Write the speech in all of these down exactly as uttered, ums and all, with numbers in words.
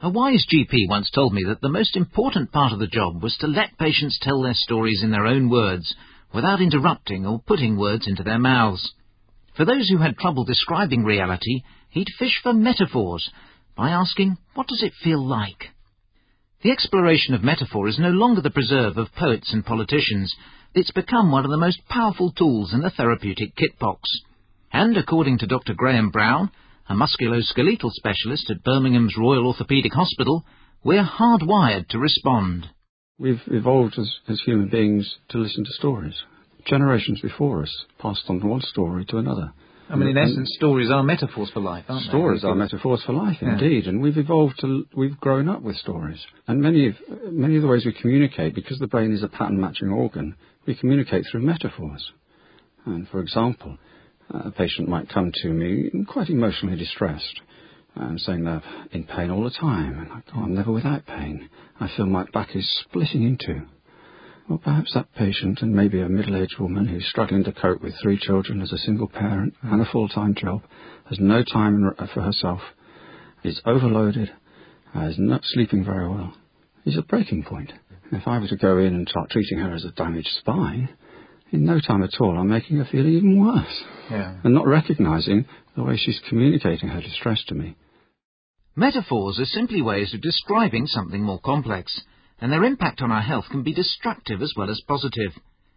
A wise G P once told me that the most important part of the job was to let patients tell their stories in their own words, without interrupting or putting words into their mouths. For those who had trouble describing reality, he'd fish for metaphors by asking, what does it feel like? The exploration of metaphor is no longer the preserve of poets and politicians. It's become one of the most powerful tools in the therapeutic kit box. And according to Doctor Graham Brown, a musculoskeletal specialist at Birmingham's Royal Orthopaedic Hospital, we're hardwired to respond. We've evolved as, as human beings to listen to stories. Generations before us passed on one story to another. I mean, in and essence, stories are metaphors for life, aren't stories they? Stories are metaphors for life, yeah. indeed. And we've evolved to, we've grown up with stories. And many of, many of the ways we communicate, because the brain is a pattern-matching organ, we communicate through metaphors. And for example, a patient might come to me quite emotionally distressed, and saying they're in pain all the time. And I go, I'm never without pain. I feel my back is splitting in two. Well, perhaps that patient, and maybe a middle-aged woman who's struggling to cope with three children as a single parent and a full-time job, has no time for herself, is overloaded, is not sleeping very well, is a breaking point. If I were to go in and start treating her as a damaged spine, in no time at all I'm making her feel even worse, yeah. and not recognising the way she's communicating her distress to me. Metaphors are simply ways of describing something more complex, and their impact on our health can be destructive as well as positive.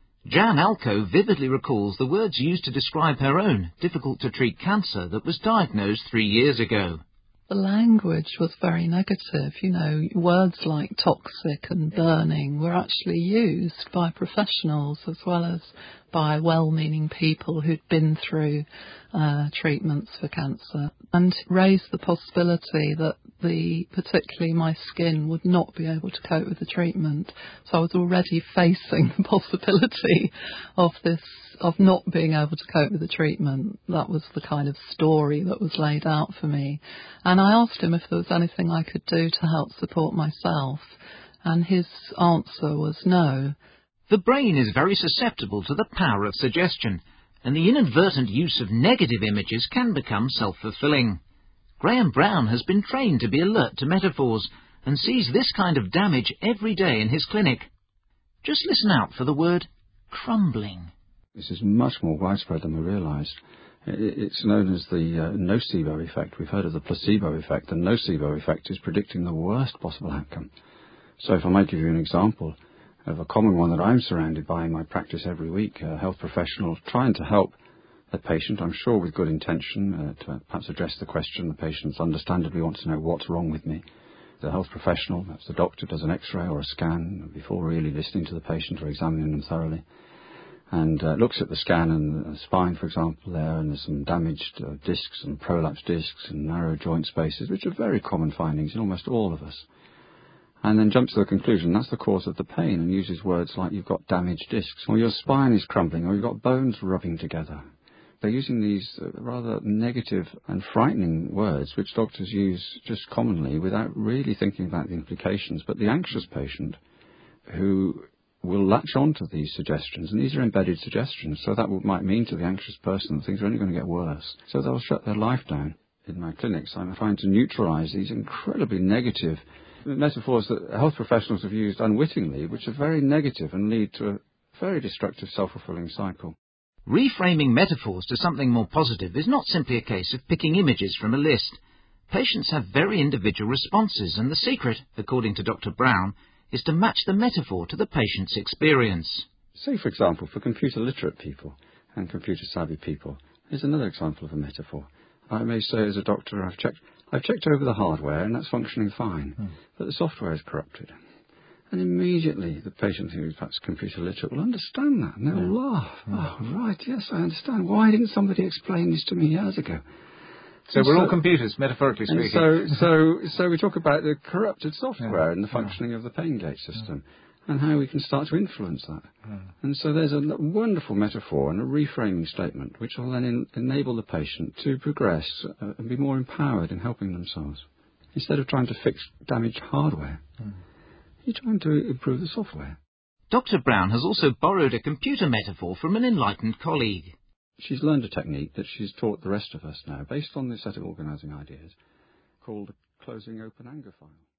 Jan Alco vividly recalls the words used to describe her own difficult-to-treat cancer that was diagnosed three years ago. The language was very negative. You know, words like toxic and burning were actually used by professionals as well as by well-meaning people who'd been through uh, treatments for cancer, and raised the possibility that the, particularly my skin, would not be able to cope with the treatment. So I was already facing the possibility of this, of not being able to cope with the treatment. That was the kind of story that was laid out for me. And I asked him if there was anything I could do to help support myself, and his answer was no. The brain is very susceptible to the power of suggestion, and the inadvertent use of negative images can become self-fulfilling. Graham Brown has been trained to be alert to metaphors and sees this kind of damage every day in his clinic. Just listen out for the word crumbling. This is much more widespread than we realised. It's known as the uh, nocebo effect. We've heard of the placebo effect. The nocebo effect is predicting the worst possible outcome. So if I might give you an example of a common one that I'm surrounded by in my practice every week, a health professional trying to help a patient, I'm sure with good intention, uh, to perhaps address the question. The patient understandably wants to know what's wrong with me. The health professional, perhaps the doctor, does an x-ray or a scan before really listening to the patient or examining them thoroughly, and uh, looks at the scan and the spine, for example, there, and there's some damaged uh, discs and prolapsed discs and narrow joint spaces, which are very common findings in almost all of us. And then jumps to the conclusion that's the cause of the pain, and uses words like you've got damaged discs, or your spine is crumbling, or you've got bones rubbing together. They're using these uh, rather negative and frightening words, which doctors use just commonly without really thinking about the implications. But the anxious patient, who will latch on to these suggestions, and these are embedded suggestions, so that might mean to the anxious person that things are only going to get worse. So they'll shut their life down. In my clinics, I'm trying to neutralise these incredibly negative metaphors that health professionals have used unwittingly, which are very negative and lead to a very destructive self-fulfilling cycle. Reframing metaphors to something more positive is not simply a case of picking images from a list. Patients have very individual responses, and the secret, according to Doctor Brown, is to match the metaphor to the patient's experience. Say, for example, for computer-literate people and computer-savvy people, here's another example of a metaphor. I may say as a doctor, I've checked I've checked over the hardware and that's functioning fine, hmm. but the software is corrupted. And immediately the patient who is perhaps computer literate will understand that, and they'll yeah. laugh. Yeah. Oh, right, yes, I understand. Why didn't somebody explain this to me years ago? So and we're so, all computers, metaphorically speaking. So, so, so we talk about the corrupted software yeah. and the functioning yeah. of the pain gate system, yeah. and how we can start to influence that. Yeah. And so there's a wonderful metaphor and a reframing statement, which will then in, enable the patient to progress uh, and be more empowered in helping themselves. Instead of trying to fix damaged hardware, yeah. you're trying to improve the software. Doctor Brown has also borrowed a computer metaphor from an enlightened colleague. She's learned a technique that she's taught the rest of us now, based on this set of organising ideas, called closing open anger file.